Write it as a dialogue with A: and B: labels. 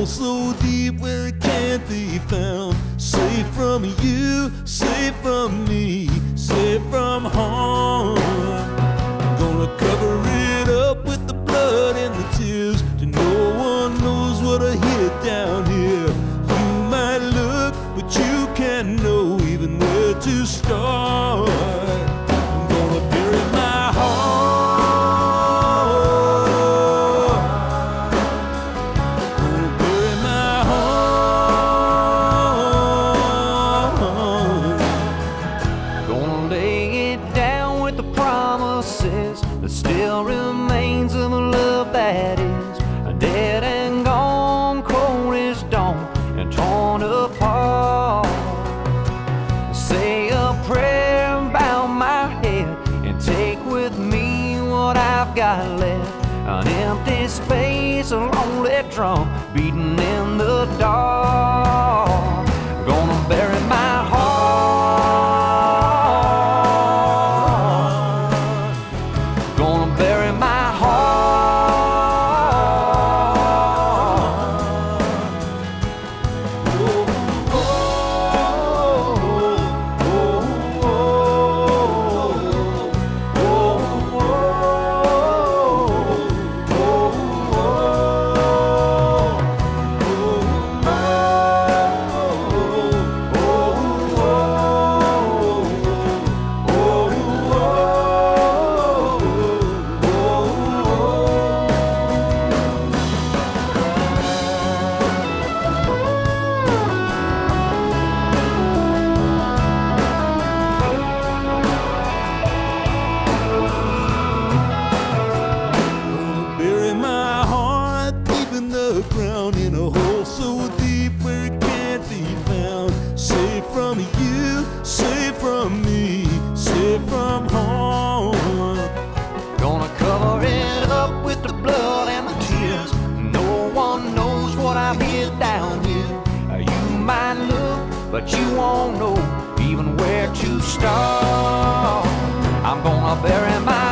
A: hole so deep where it can't be found. Safe from you, safe from me, safe from harm. I'm gonna cover it up with the blood and the tears, till no one knows what I hid down here. You might look, but you can't know even where to start. I'm gonna bury my heart. Gonna bury my heart.
B: Gonna lay it down with the promises that still remains of a love that is dead and gone, cold as dawn and torn apart. Say a prayer, bow my head, and take with me what I've got left. An empty space, a lonely drum beating in the dark. Gonna bury my heart. Gonna bury my heart.
A: Oh, oh, bury my heart deep in the ground, in a hole so deep where it can't be found. Safe from you, safe from me, safe from harm.
B: Gonna cover it up with the blood and the tears. No one knows what I've hid down here. You might look, but you won't know even where to start. I'm gonna bury my